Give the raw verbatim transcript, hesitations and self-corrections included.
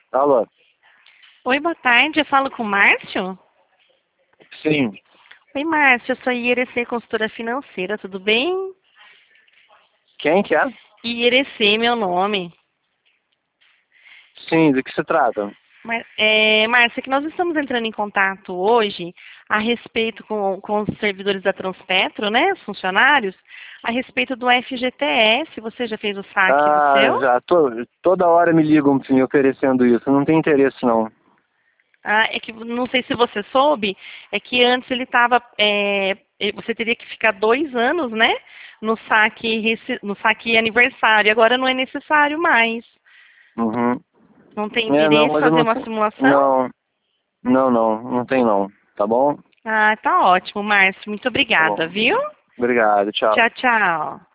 Alô? Oi, boa tarde. Eu falo com o Márcio? Sim. Oi, Márcio. Eu sou a I R C Consultora Financeira, tudo bem? Quem que é? I R C, meu nome. Sim, do que se trata? Mar é, Márcio, é que nós estamos entrando em contato hoje a respeito com, com os servidores da Transpetro, né, os funcionários, a respeito do F G T S. Você já fez o saque do Ah, seu? já. To, toda hora me ligam me oferecendo isso. Não tem interesse, não. Ah, é que não sei se você soube, é que antes ele estava, é, você teria que ficar dois anos, né, no saque, rece- no saque aniversário. Agora não é necessário mais. Uhum. Não tem É, não, interesse em mas eu fazer não... uma simulação? Não, não, não. Não tem, não. Tá bom? Ah, tá ótimo, Márcio. Muito Tá obrigada, bom. viu? Obrigado, tchau. Tchau, tchau.